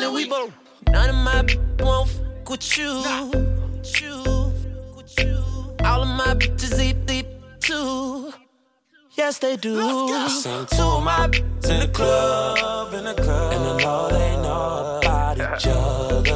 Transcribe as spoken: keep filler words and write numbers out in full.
the week. None of my bitches won't fuck with you. All of my bitches eat deep too. Yes, they do. Seen two of my bitches in the club, in the club, and I know they know about each other.